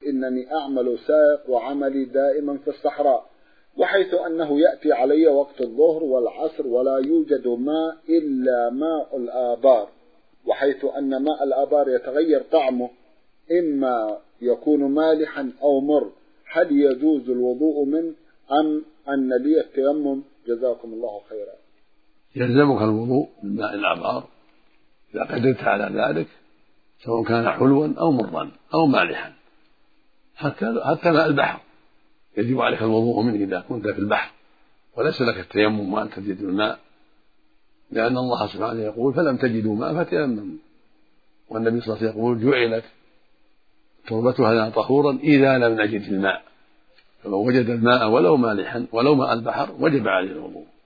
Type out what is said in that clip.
إنني أعمل سائق وعملي دائما في الصحراء، وحيث أنه يأتي علي وقت الظهر والعصر ولا يوجد ماء إلا ماء الآبار، وحيث أن ماء الآبار يتغير طعمه إما يكون مالحا أو مر، هل يجوز الوضوء منه أم أن لي التيمم؟ جزاكم الله خيرا. يلزمك الوضوء من ماء الآبار إذا قدرت على ذلك، سواء كان حلوا أو مرا أو مالحا، حتى ماء البحر يجب عليك الوضوء منه إذا كنت في البحر، وليس لك التيمم وأنت تجد الماء، لأن الله سبحانه يقول فلم تجدوا ماء فتيمموا، والنبي صلى الله عليه وسلم يقول جعلت تربتها لنا طهورا إذا لم نجد الماء، فمن وجد الماء ولو مالحا ولو ماء البحر وجب عليه الوضوء.